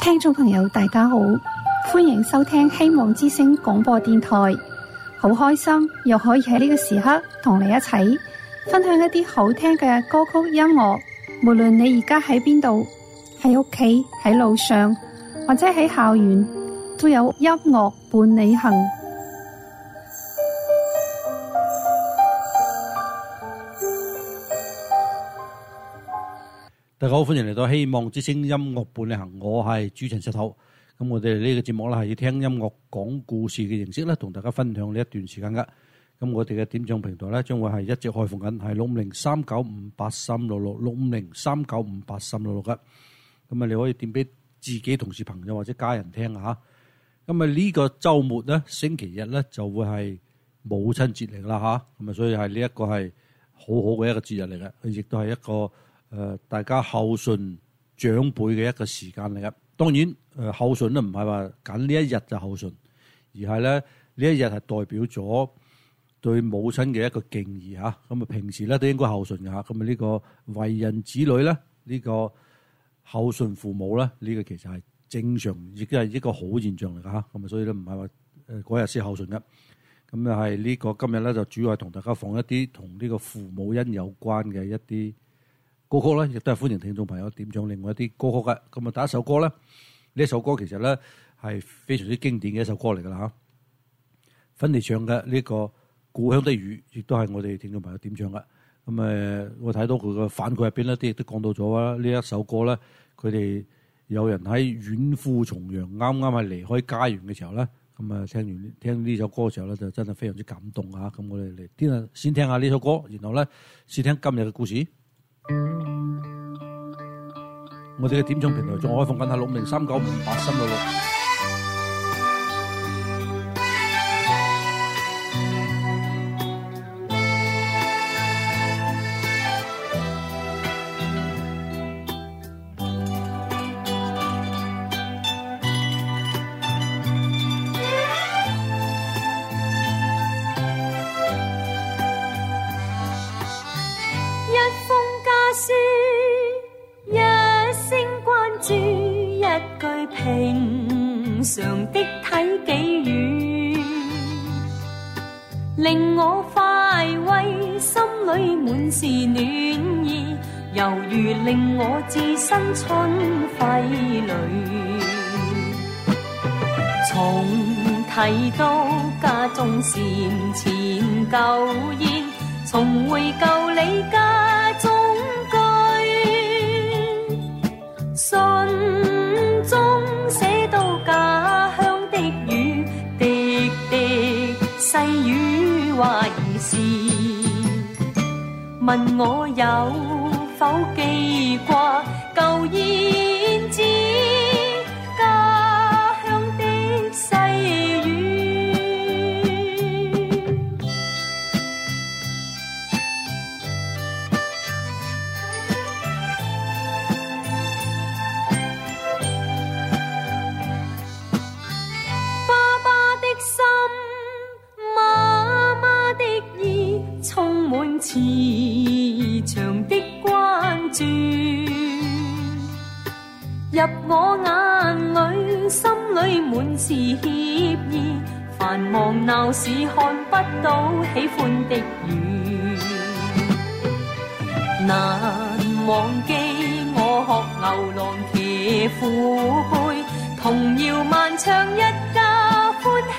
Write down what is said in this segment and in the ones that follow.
聽眾朋友大家好，歡迎收聽希望之聲廣播電台。好開心又可以喺呢個時刻同你一齊分享一啲好聽嘅歌曲音樂。無論你而家喺邊度，喺屋企、喺路上或者喺校園，都有音樂伴你行。 大家好，歡迎嚟到希望之聲音樂伴你行，我係主持人石頭。咁我哋呢個節目咧係以聽音樂講故事嘅形式咧，同大家分享呢一段時間噶。咁我哋嘅點唱平台咧，將會係一直開放緊，係650-395-8366，650-395-8366噶。咁啊，你可以點俾自己同事朋友或者家人聽下。咁啊，呢個週末咧，星期日咧就會係母親節嚟啦嚇。咁啊，所以係呢一個係好好嘅一個節日嚟嘅，佢亦都係一個大家孝順長輩嘅一個時間嚟嘅。當然孝順咧唔係話揀呢一日就孝順，而係咧呢一日係代表咗對母親嘅一個敬意嚇。咁啊，平時咧都應該孝順嘅嚇。咁啊，呢個為人子女咧，呢個孝順父母咧，呢個其實係正常，亦都係一個好現象嚟㗎嚇。咁啊，所以咧唔係話嗰日先孝順嘅。咁啊係呢個今日咧就主要係同大家放一啲同呢個父母恩有關嘅一啲歌曲咧，亦都係歡迎聽眾朋友點唱另外一啲歌曲嘅。咁啊，第一首歌咧，呢一首歌其實咧係非常之經典嘅一首歌嚟㗎啦嚇。芬妮唱嘅呢個《故鄉的雨》，亦都係我哋聽眾朋友點唱嘅。咁我睇到佢嘅反饋入邊咧，啲亦都講到咗啦。呢一首歌咧，佢哋有人喺遠赴重洋，啱啱係離開家園嘅時候咧，咁啊聽呢首歌嘅時候咧，就真係非常之感動啊！咁我哋嚟先聽下呢首歌，然後咧先聽今日嘅故事。我哋嘅點唱平台仲開放緊係650-395-8366。 令我快慰，心裏滿是暖意，猶如令我置身春暉裏。從提到家中禪前舊宴，重回舊里家中居，信中寫到家鄉的雨，滴滴細雨話兒時，問我有否記掛舊燕子，家鄉的細雨。爸爸的心，媽媽的意，充滿慈祥的關注，入我眼裏，心裏滿是歉意，繁忙鬧市看不到喜歡的雨，難忘記我學牛郎騎父輩，童謠漫唱一家歡喜，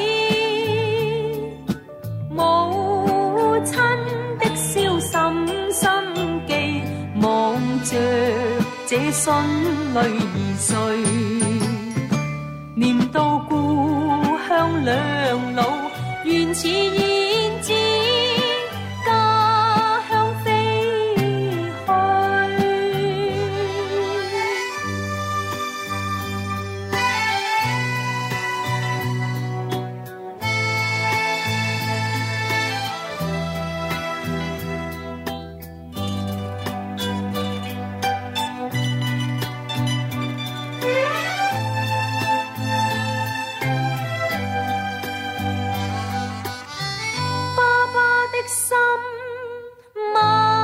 母親的笑深深記，望着這孫女2歲，念到故鄉兩老，原似燕子家鄉飛去。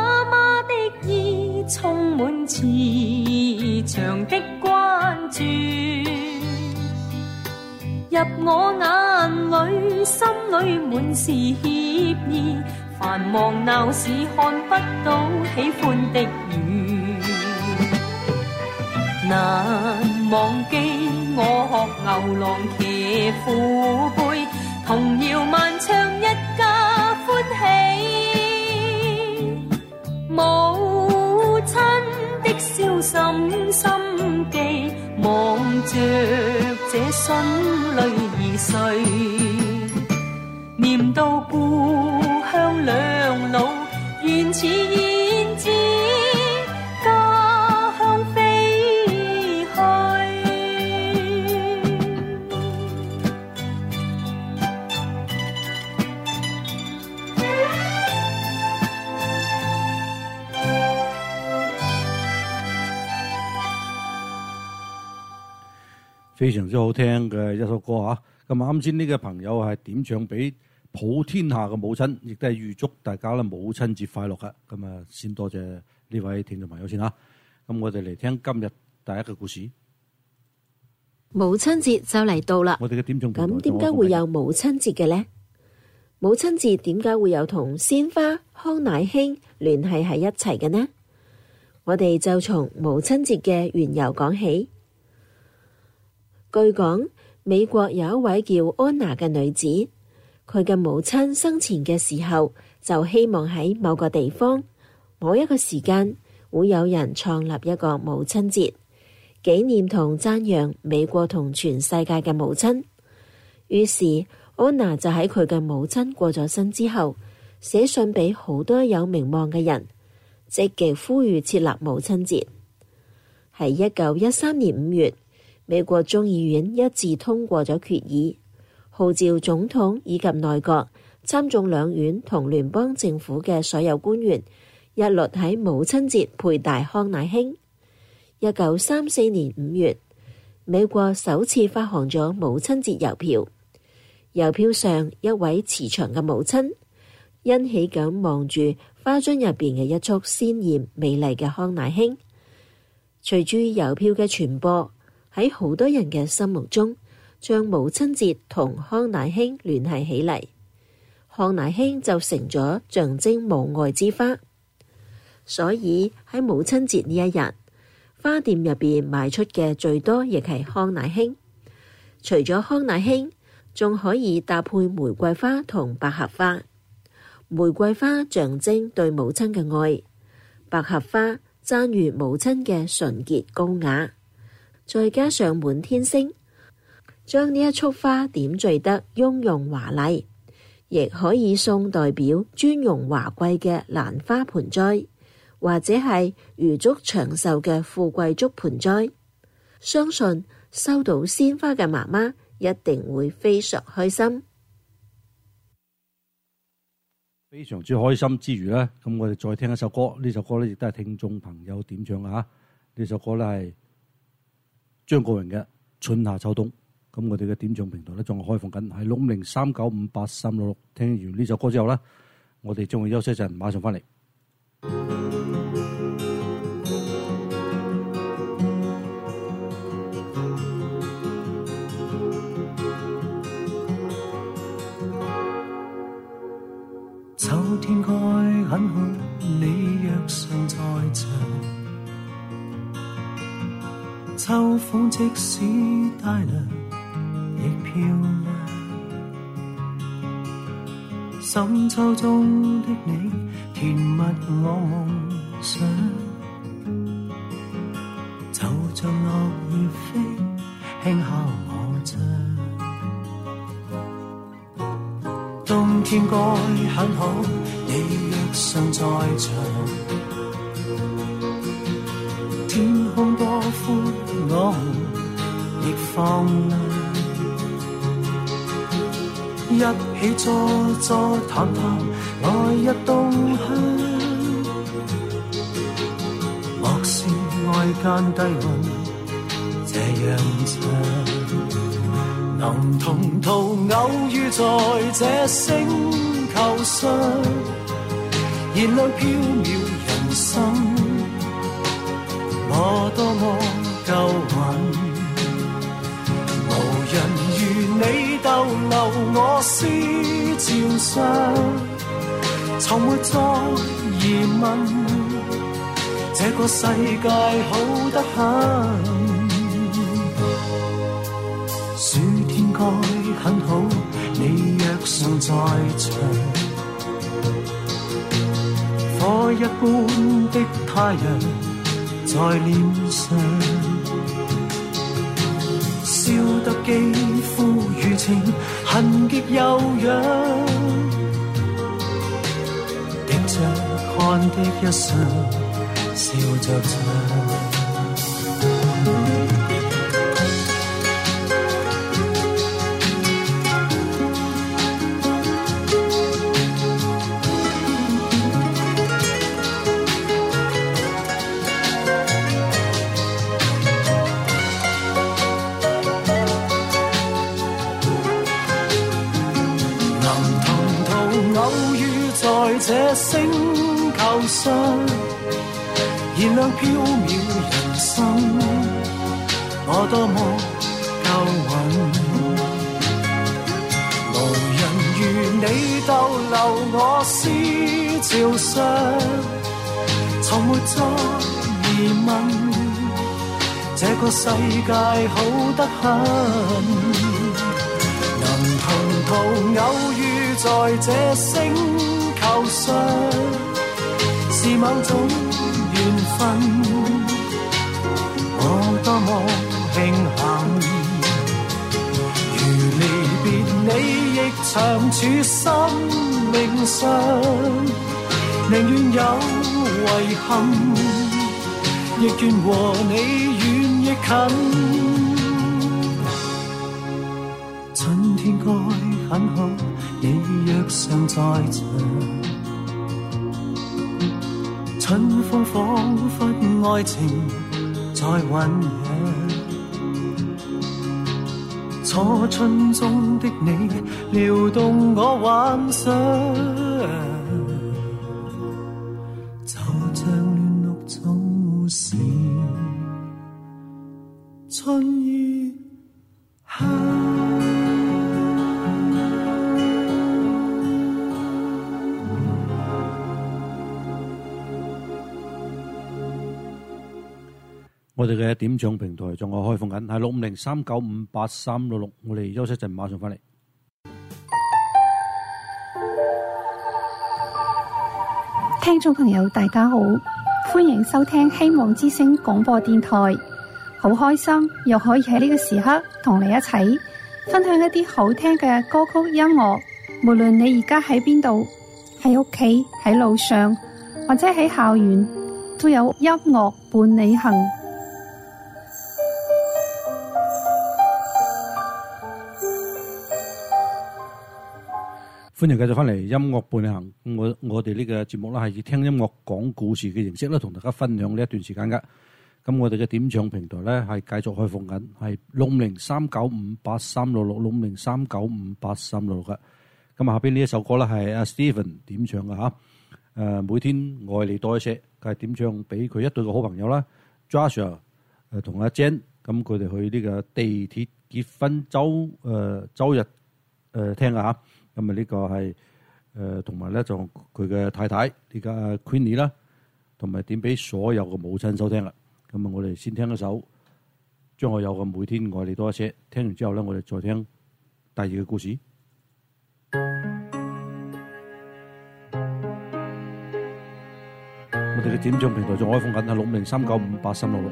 充滿慈祥的關注， 入我眼裏，心裏滿是歉意。繁忙鬧市看不到喜歡的雨，難忘記我學牛郎騎父輩，童謠漫唱一家歡喜。母親的燒心心記，望着這信淚而碎，念到故鄉兩老，原似燕子家鄉飛去。 非常之好聽嘅一首歌嚇。咁啱先呢個朋友係點唱俾普天下嘅母親，亦都係預祝大家咧母親節快樂嘅。咁啊，先多謝呢位聽眾朋友先嚇。咁我哋嚟聽今日第一個故事。 母親節就嚟到啦， 我哋嘅點唱咁點解會有母親節嘅呢？母親節點解會有同鮮花、康乃馨聯繫喺一齊嘅呢？我哋就從母親節嘅緣由講起。據講，美國有一位叫安娜嘅女子，佢嘅母親生前嘅時候就希望喺某個地方、某一個時間會有人創立一個母親節，紀念同讚揚美國同全世界嘅母親。於是安娜就喺佢嘅母親過咗身之後，寫信俾好多有名望嘅人，積極呼籲設立母親節。喺1913年5月，美國眾議院一致通過咗決議，號召總統以及內閣、參眾兩院同聯邦政府嘅所有官員一律喺母親節佩戴康乃馨。1934年5月，美國首次發行咗母親節郵票，郵票上一位慈祥嘅母親欣喜咁望住花樽入邊嘅一束鮮豔美麗嘅康乃馨。隨住郵票嘅傳播，喺好多人嘅心目中，將母親節同康乃馨聯繫起嚟，康乃馨就成咗象徵母愛之花。所以喺母親節呢一日，花店入邊賣出嘅最多亦係康乃馨。除咗康乃馨，仲可以搭配玫瑰花同百合花。玫瑰花象徵對母親嘅愛，百合花讚譽母親嘅純潔高雅。再加上滿天星，將呢一束花點綴得雍容華麗，亦可以送代表尊榮華貴嘅蘭花盆栽，或者係預祝長壽嘅富貴竹盆栽。相信收到鮮花嘅媽媽一定會非常開心。 非常之開心之餘呢，咁我哋再聽一首歌，呢首歌呢亦都係聽眾朋友點唱啊！呢首歌呢係張國榮嘅《春夏秋冬》，咁我哋嘅點唱平台咧仲係開放緊，係65039583666。聽完呢首歌之後咧，我哋將會休息一陣，馬上翻嚟。 秋天該很好，你若尚在場。秋風即使帶涼，亦漂亮。深秋中的你，甜蜜我夢想。就像落葉飛，輕敲我窗。冬天該很好，你若尚在場。天空多寬，我們亦放亮，一起坐坐談談來日動向。莫視外間低溫，這樣長，能同途偶遇在這星球上，燃亮飄渺人生。我多麼夠運，無人如你上，從沒再疑問，這個世界好得很。暑天該很好，你若尚在場，火一般的太陽在臉上，燒得肌膚如情，痕極悠揚，滴着汗的一雙，笑着唱。這星球上，燃亮飄渺人生，我多麼夠運，無人如你逗留我思潮上，從沒再疑問，這個世界好得很，能同途偶遇在這星球上，是某種緣分，我多麼慶幸，如離別你亦長處生命上，寧願有遺憾，亦願和你遠亦近，春天該很好，你若尚在場，春風彷彿愛情在醖釀，初春中的你撩動我幻想，就像亂綠總是春意香。 我哋嘅點唱平台仲係開放緊，係650-395-8366，我哋休息陣，馬上翻嚟。 聽眾朋友大家好，歡迎收聽希望之聲廣播電台，好開心又可以喺呢個時刻同你一齊分享一啲好聽嘅歌曲音樂，無論你而家喺邊度，喺屋企、喺路上或者喺校園，都有音樂伴你行。 歡迎繼續翻嚟音樂伴你行。我哋呢個節目咧係以聽音樂講故事嘅形式咧，同大家分享呢一段時間噶。咁我哋嘅點唱平台咧係繼續開放緊，係650-395-8366，650-395-8366噶。咁下邊呢一首歌咧係阿 Steven 點唱嘅吓。每天愛你多一些，佢係點唱俾佢一對嘅好朋友啦 ，Joshua 同阿 Jen。咁佢哋去呢個地鐵結婚周日聽啊吓。咁啊呢個係同埋咧就佢嘅太太呢個 Queenie 啦，同埋點俾所有嘅母親收聽啦。咁啊我哋先聽一首張學友嘅每天愛你多一些，聽完之後咧我哋再聽第二個故事。我哋嘅點唱平台仲開放緊，係650-395-8366。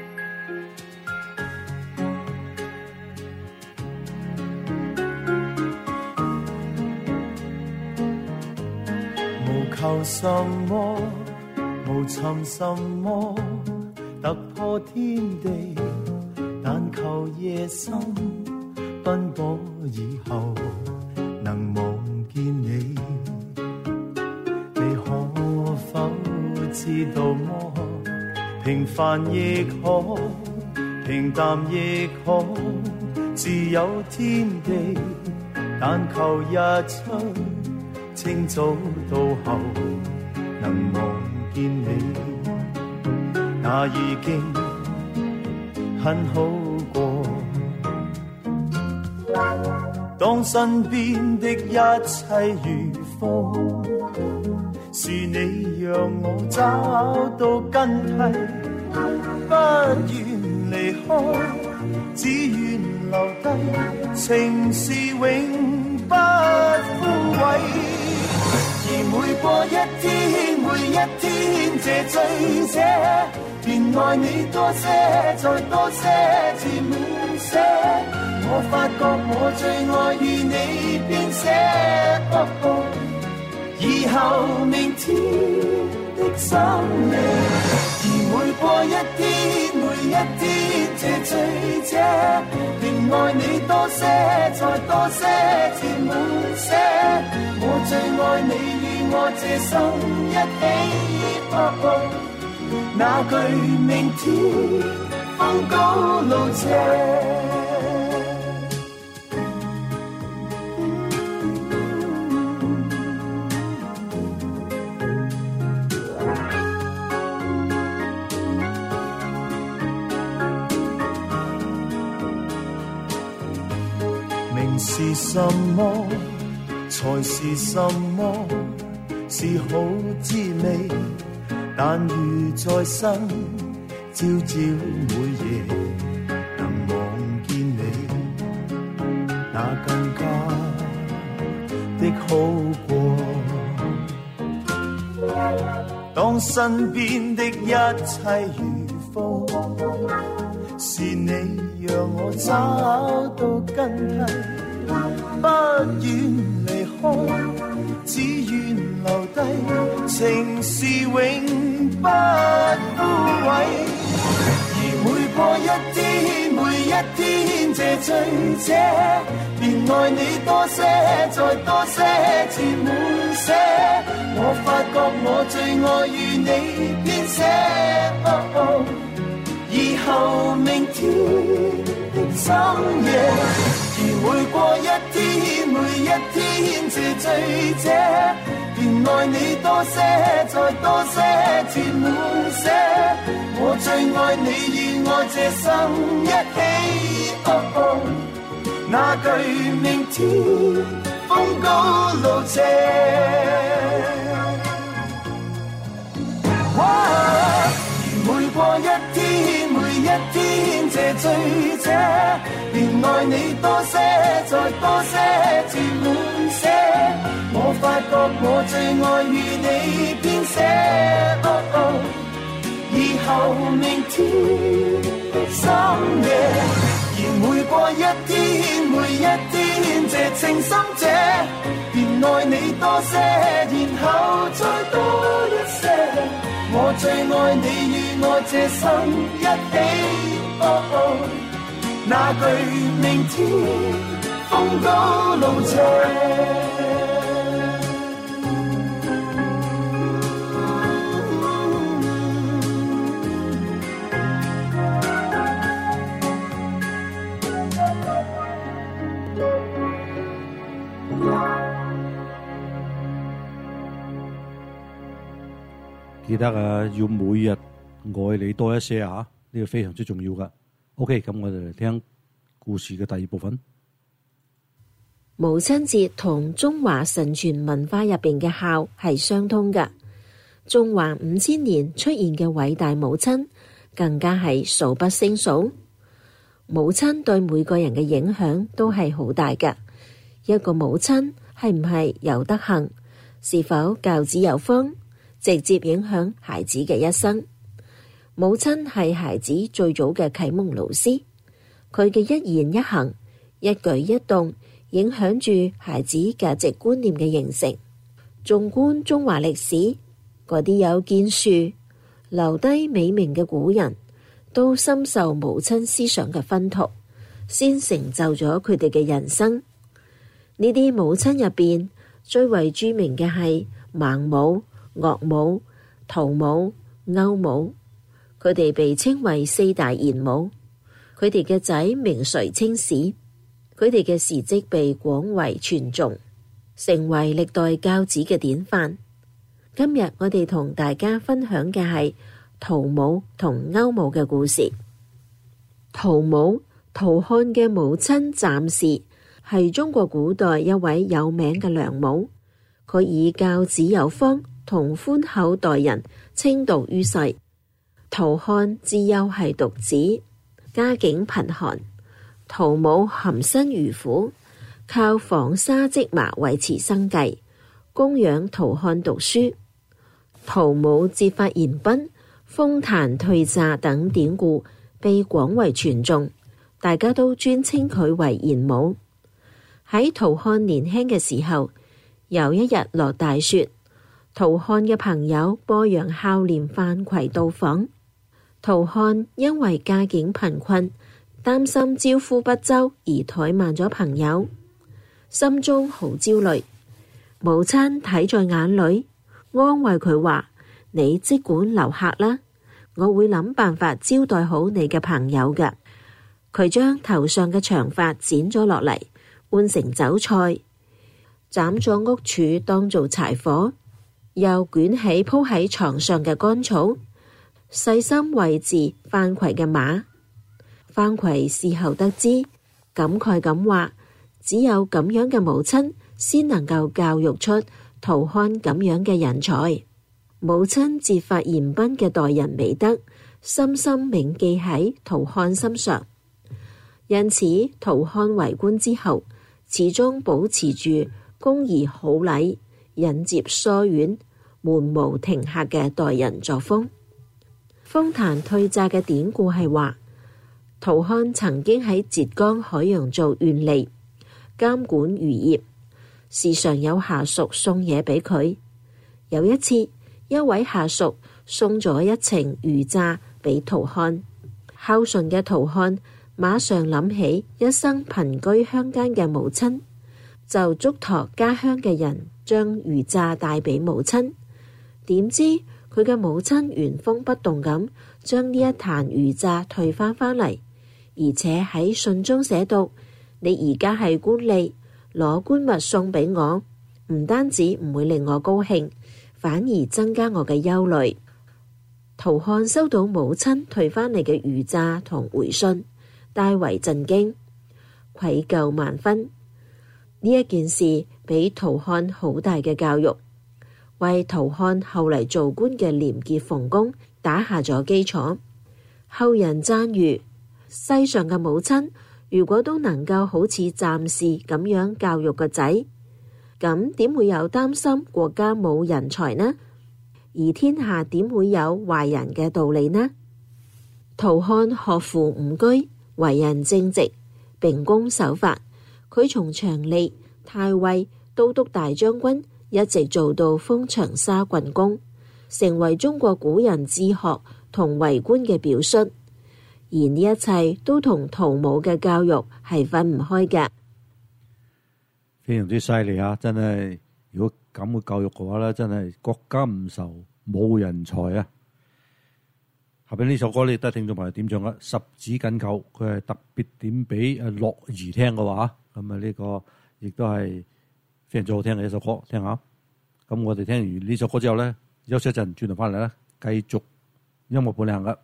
求什麼，無尋什麼突破天地，但求夜深奔波以後能望見你。你可否知道麼？平凡亦可，平淡亦可，自有天地，但求日出清早到後能望見你，那已經很好過。 當身邊的一切如風，是你讓我找到根蒂，不願離開，只願留低，情是永不枯萎。而每過一天，每一天，這醉者便愛你多些，再多些，至滿瀉。我發覺我最愛與你編寫，以後明天的深夜。而每過一天，每一天，這醉者便愛你多些，再多些，至滿瀉。我最愛你與我這生一起，那句明天風高路斜。名是什麼，才是什麼，是好滋味，但如在生，朝朝每夜能望見你，那更加的好過。當身邊的一切如風，是你讓我找到根蒂，不願離開，只願留低，情是永不枯萎。而每過一天，每一天，這醉者便愛你多些，再多些，至滿瀉。我發覺我最愛與你編寫，以後明天的深夜。而每過一天，每一天，這醉者便愛你多些，再多些，至滿瀉。我最愛你與我這生一起，那句明天風高路斜。每過一天，每一天，這醉者便愛你多些，再多些，至滿瀉。我發覺我最愛與你編寫，以後明天的深夜。而每過一天，每一天，這情深者便愛你多些，然後再多一些。我最愛你與我這生一起，那句明天風高路斜。 記得啊，要每日愛你多一些啊，呢個非常之重要噶。OK， 咁我哋嚟聽故事嘅第二部分。 母親節同中華神傳文化入邊嘅孝係相通噶，中華5000年出現嘅偉大母親更加係數不勝數。母親對每個人嘅影響都係好大噶。一個母親係唔係有德行，是否教子有方，直接影響孩子嘅一生。母親係孩子最早嘅啟蒙老師，佢嘅一言一行、一舉一動影響住孩子價值觀念嘅形成。縱觀中華歷史，嗰啲有建樹、留低美名嘅古人，都深受母親思想嘅熏陶，先成就咗佢哋嘅人生。呢啲母親入邊最為著名嘅係孟母、岳母、陶母、歐母，佢哋被稱為四大賢母。佢哋嘅仔名垂青史，佢哋嘅事蹟被廣為傳頌，成為歷代教子嘅典範。今日我哋同大家分享嘅係陶母同歐母嘅故事。陶母，陶漢嘅母親暫氏， 係中國古代一位有名嘅良母，佢以教子有方同寬厚待人稱道於世。陶漢自幼係獨子，家境貧寒，陶母含辛茹苦，靠紡紗織麻維持生計，供養陶漢讀書。陶母節法嚴賓、封壇退詐等典故被廣為傳頌，大家都尊稱佢為賢母。喺陶漢年輕嘅時候，有一日落大雪，陶漢嘅朋友鄱陽孝廉范逵到訪。陶漢因為家境貧困，擔心招呼不周而怠慢咗朋友，心中好焦慮。母親睇在眼裏，安慰佢話：你即管留客啦，我會諗辦法招待好你嘅朋友㗎。佢將頭上嘅長髮剪咗落嚟，換成酒菜，斬咗屋柱當做柴火，又捲起鋪喺床上嘅乾草，細心餵飼范逵嘅馬。范逵事後得知，感慨咁話：只有咁樣嘅母親，先能夠教育出陶漢咁樣嘅人才。母親節法嚴賓嘅待人美德，深深銘記喺陶漢心上。因此，陶漢為官之後，始終保持住恭儀好禮、引接疏遠、門無停客嘅待人作風。封壇退詐嘅典故係話，陶漢曾經喺浙江海洋做縣吏，監管漁業，時常有下屬送嘢俾佢。有一次，一位下屬送咗一程魚詐俾陶漢，孝順嘅陶漢馬上諗起一生貧居鄉間嘅母親，就囑託家鄉嘅人將魚詐帶俾母親。點知佢嘅母親原封不動咁將呢一壇魚詐退返嚟，而且喺信中寫到：你而家係官吏，攞官物送俾我，唔單止唔會令我高興，反而增加我嘅憂慮。陶漢收到母親退返嚟嘅魚詐同回信，大為震驚，愧疚萬分。呢一件事俾陶漢好大嘅教育，為陶漢後嚟做官嘅廉潔奉公打下咗基礎。後人讚譽，世上嘅母親如果都能夠好似暫時咁樣教育個仔，咁點會有擔心國家冇人才呢？而天下點會有壞人嘅道理呢？陶漢學富五車，為人正直，秉公守法。佢從長吏、太尉、都督大將軍，一直做到封長沙郡公，成為中國古人治學同為官嘅表率。而呢一切都同陶母嘅教育係分唔開嘅。 非常之犀利啊！真係，如果咁嘅教育嘅話咧，真係國家唔愁冇人才啊！後邊呢首歌你都係聽眾朋友點唱啦，十指緊扣，佢係特別點俾樂兒聽嘅話，咁啊呢個亦都係非常之好聽嘅一首歌，聽下。咁我哋聽完呢首歌之後咧，休息一陣，轉頭翻嚟咧，繼續音樂伴你行噶。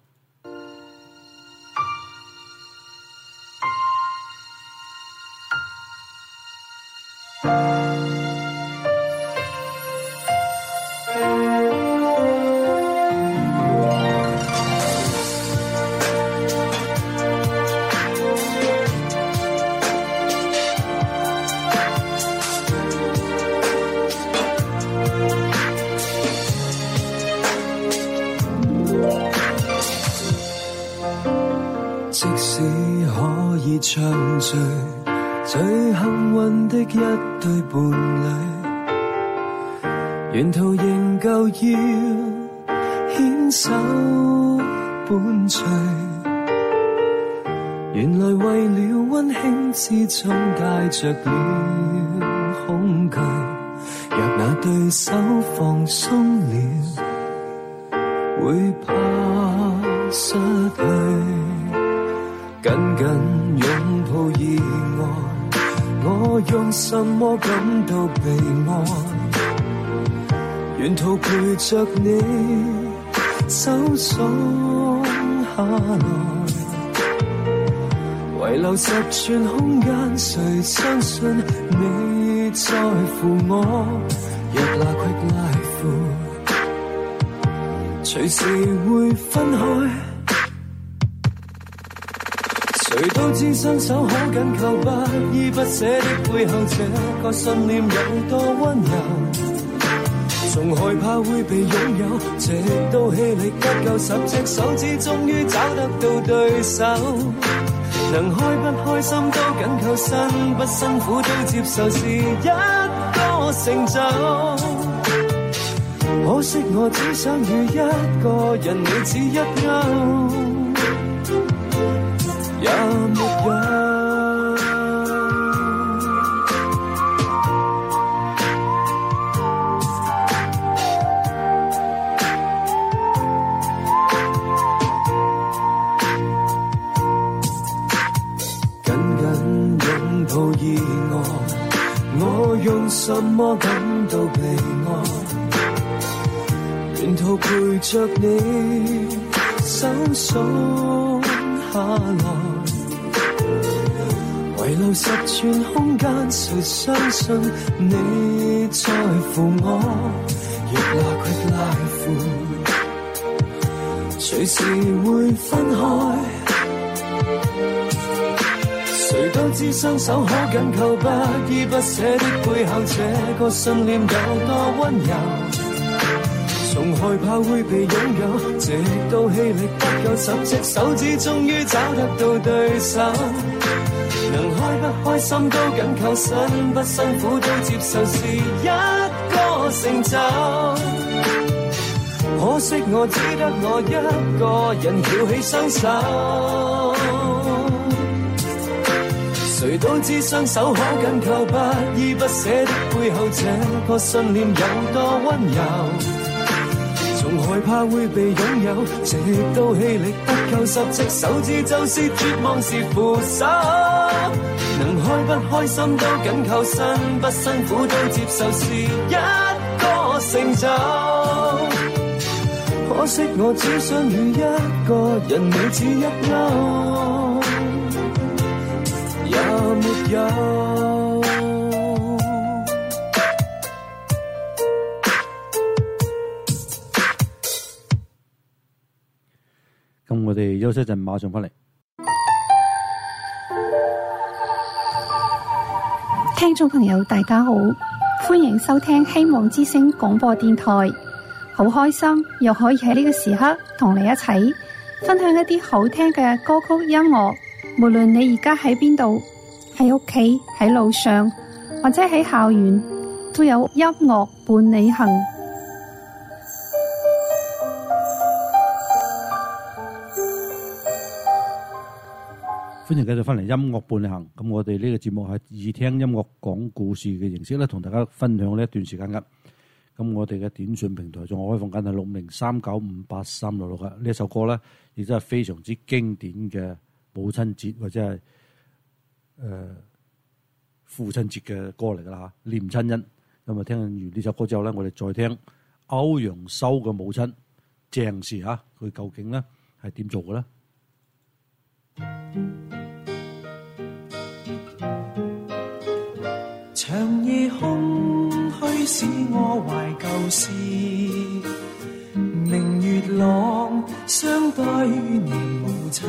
即使可以暢聚最幸運的一對伴侶，沿途仍舊要牽手伴隨。原來為了溫馨之中帶着了恐懼，若那對手放鬆了，會怕失去。緊緊擁抱以外，我用什麼感到被愛？沿途陪着你走咗下來， 遺留10寸空間，誰相信你在乎我？若那 quick life， 隨時會分開。誰都知雙手可緊扣，不依不捨的背後，這個信念有多溫柔。從害怕會被擁有，直到氣力不夠，10隻手指終於找得到對手。能開不開心都緊扣，辛不辛苦都接受，是一個成就。可惜我只想與一個人，你只一勾也沒有。我用什麼感到被愛？沿途陪着你，手鬆下來，遺留10寸空間，誰相信你在乎我？若那 quick life， 隨時會分開。誰都知雙手可緊扣，不依不捨的背後，這個信念有多溫柔。從害怕會被擁有，直到氣力不夠，10隻手指終於找得到對手。能開不開心都緊扣，辛不辛苦都接受，是一個成就。可惜我只得我一個人翹起雙手。誰都知雙手可緊扣，不依不捨的背後，這個信念有多溫柔。從害怕會被擁有，直到氣力不夠，10隻手指就是絕望是扶手。能開不開心都緊扣，辛不辛苦都接受，是一個成就。可惜我只想與一個人，你只一勾也沒有。 咁我哋休息一陣，馬上翻嚟。 聽眾朋友大家好，歡迎收聽希望之聲廣播電台。好開心又可以喺呢個時刻同你一齊分享一啲好聽嘅歌曲音樂。無論你而家喺邊度，喺屋企、喺路上或者喺校園，都有音樂伴你行。 歡迎繼續翻嚟音樂伴你行。咁我哋呢個節目係以聽音樂講故事嘅形式咧，同大家分享呢一段時間噶。咁我哋嘅短信平台仲開放緊係6039583666嘅呢一首歌咧，亦都係非常之經典嘅母親節或者係父親節嘅歌嚟噶啦，念親恩。咁啊，聽完呢首歌之後咧，我哋再聽歐陽修嘅母親鄭氏嚇，佢究竟咧係點做嘅咧？ 長夜空虛使我懷舊事，明月朗相對念母親。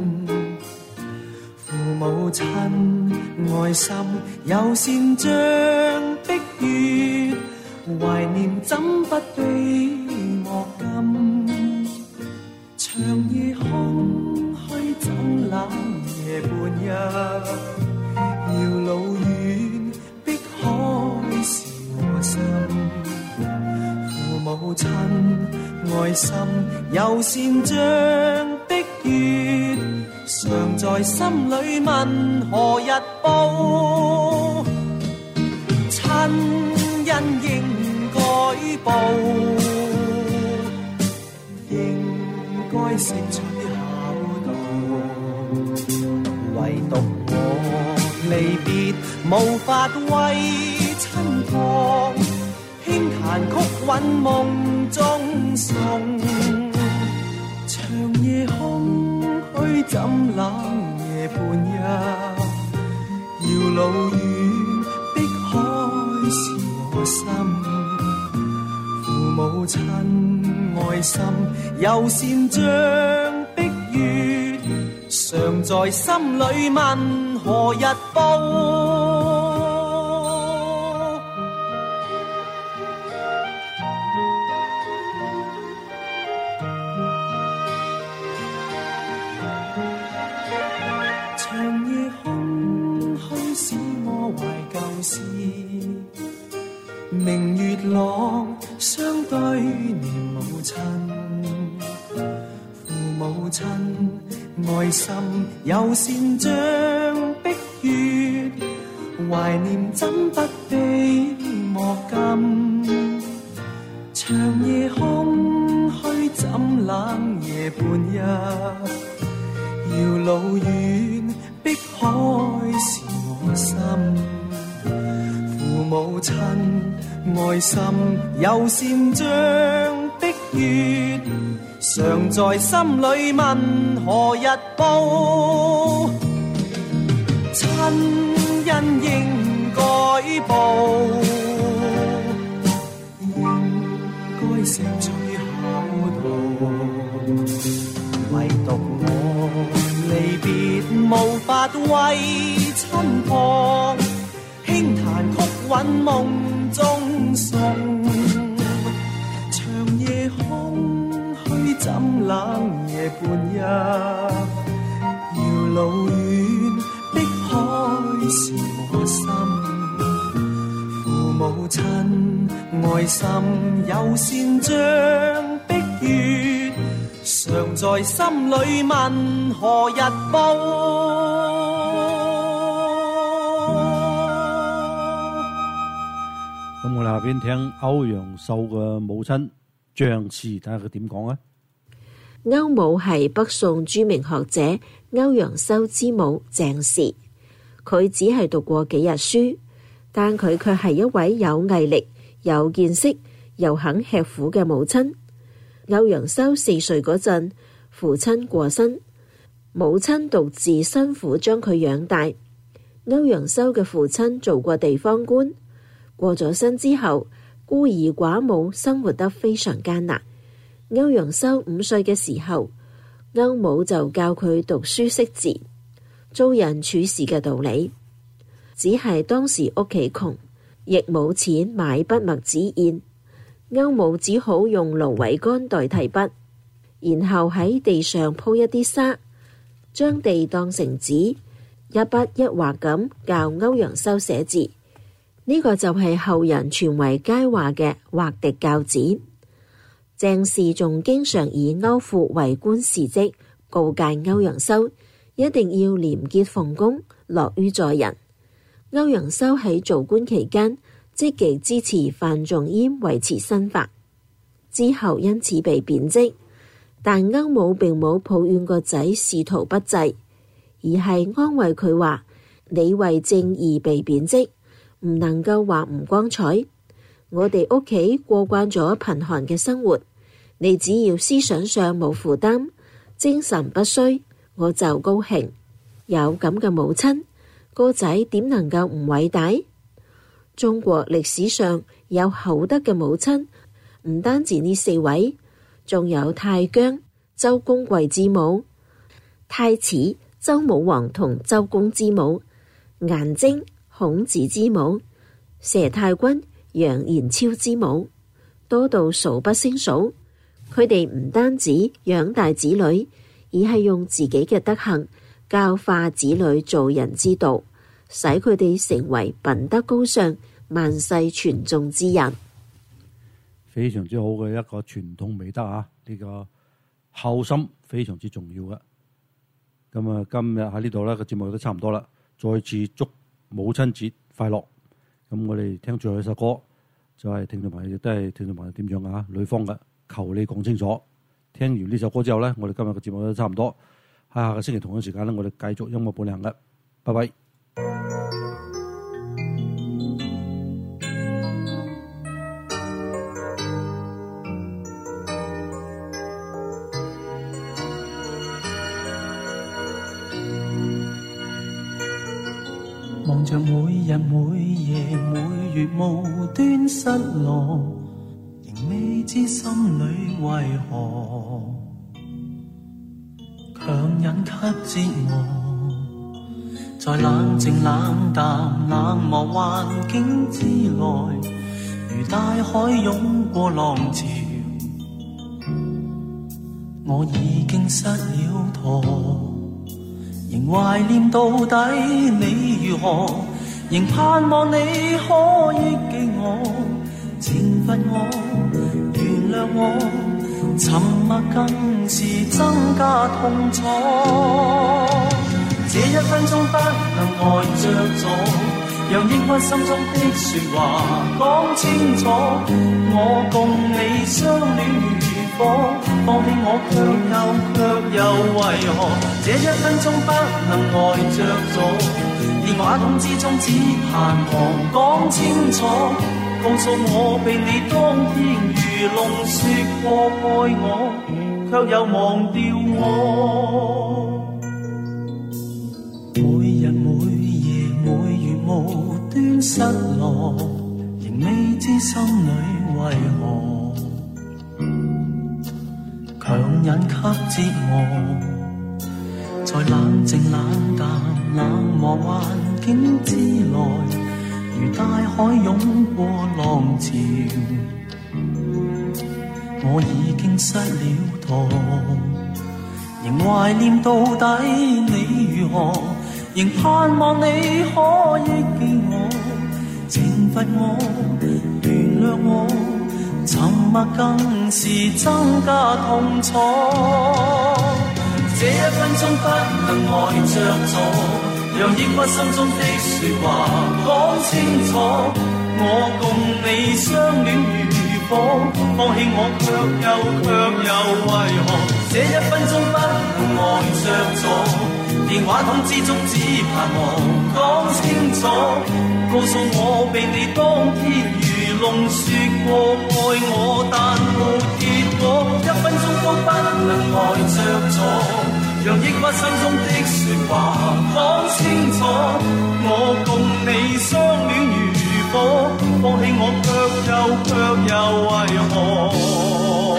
父母親愛心有善像碧月，懷念怎不悲莫禁。長夜空虛怎冷夜半日，遙路遠碧海是我心。父母親愛心有善像碧月，常在心裏問何日報。親恩應該報，應該釋出孝道。唯獨我離別無法為親托，輕彈曲韻夢中送。長夜空虛怎冷夜夜半日，遙路遠，碧海是我心。父母親愛心，柔善像碧月，常在心裏問何日報。長夜空虛使我懷舊事，明月朗相對念母親。父母親愛心柔善像碧月，懷念怎不比莫禁。長夜空虛怎冷夜半日，遙路遠，碧海是我心。父母親愛心柔善像碧月，常在心裏問何日報。親恩應該報，應該石取孝道。唯獨我離別無法為親旁，輕彈曲韻夢中送。長夜空虛怎冷夜半日，遙路遠，碧海是我心。父母親愛心柔善像碧月，常在心裏問何日報。 咁我哋下邊聽歐陽修嘅母親鄭氏，睇下佢點講啊。 歐母係北宋著名學者歐陽修之母鄭氏，佢只係讀過幾日書，但佢卻係一位有毅力、有見識又肯吃苦嘅母親。歐陽修4歲嗰陣，父親過身，母親獨自辛苦將佢養大。歐陽修嘅父親做過地方官，過咗身之後，孤兒寡母，生活得非常艱難。歐陽修5歲嘅時候，歐母就教佢讀書識字、做人處事嘅道理。只係當時屋企窮，亦冇錢買筆墨紙硯，歐母只好用蘆葦竿代替筆，然後喺地上鋪一啲沙，將地當成紙，一筆一畫咁教歐陽修寫字。呢個就係後人傳為佳話嘅畫荻教子。鄭氏仲經常以歐父為官事職，告誡歐陽修一定要廉潔奉公，樂於助人。歐陽修喺做官期間，積極支持范仲淹維持新法，之後因此被貶職，但歐母並冇抱怨個仔仕途不濟，而係安慰佢話：你為正義被貶職，唔能夠話唔光彩。我哋屋企過慣咗貧寒嘅生活，你只要思想上冇負擔，精神不衰，我就高興。有咁嘅母親，個仔點能夠唔偉大？中國歷史上有厚德嘅母親，唔單止呢4位，仲有太姜、周公貴之母、太始、周武王同周公之母、顏徵、孔子之母、佘太君、楊延超之母，多到數不勝數。佢哋唔單止養大子女，而係用自己嘅德行教化子女做人之道，使佢哋成為品德高尚、萬世傳頌之人。 非常之好嘅一個傳統美德啊！呢個孝心非常之重要嘅。咁啊，今日喺呢度咧個節目都差唔多啦。再次祝母親節快樂。咁我哋聽最後一首歌，就係聽眾朋友亦都係聽眾朋友點樣啊？呂方嘅求你講清楚。聽完呢首歌之後咧，我哋今日嘅節目都差唔多。下個星期同一時間咧，我哋繼續音樂伴行嘅。拜拜。 望着每日每夜每月無端失落，仍未知心裏為何強忍給折磨，在冷靜冷淡冷漠環境之內，如大海湧過浪潮，我已經失了舵，仍懷念到底你如何，仍盼望你可憶記我，懲罰我，原諒我，沉默更是增加痛楚。這一分鐘不能呆着坐，讓抑鬱心中的說話講清楚。我共你相戀如火，放棄我卻又為何？這一分鐘不能呆着坐，電話筒之中只盼望講清楚，告訴我被你當天如龍說過愛我，卻又忘掉我。每日每夜每月無端失落，仍未知心裏為何強忍給折磨，在冷靜冷淡冷漠環境之內，如大海湧過浪潮，我已經失了舵，仍懷念到底你如何，仍盼望你可憶記我，懲罰我，原諒我，沉默更是增加痛楚。這一分鐘不能呆着坐，讓抑鬱心中的說話講清楚。我共你相戀如火，放棄我卻又為何？這一分鐘不能呆着坐，電話筒之中只盼望講清楚，告訴我被你當天如龍說過愛我，但沒結果。一分鐘都不能呆着坐，讓抑鬱心中的說話講清楚。我共你相戀如火，放棄我卻又為何？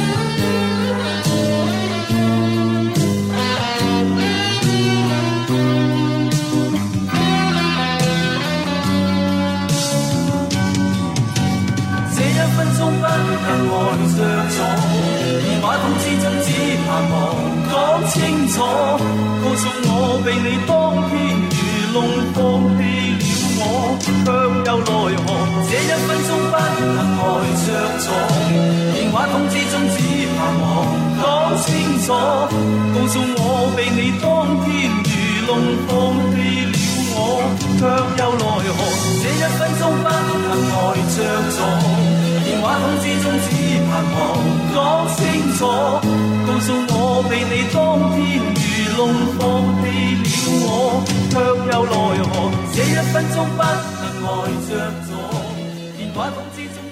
分鐘不能呆着坐，電話筒之中只盼望講清楚，告訴我被你當天如龍放棄了我，卻又奈何？這一分鐘不能呆着坐，電話筒之中只盼望講清楚，告訴我被你當天如龍放棄了我，卻又奈何？這一分鐘不能呆着坐，電話筒之中只盼望講清楚，告訴我被你當天如龍放棄了我，卻又奈何？這一分鐘不能呆着坐，電話筒之中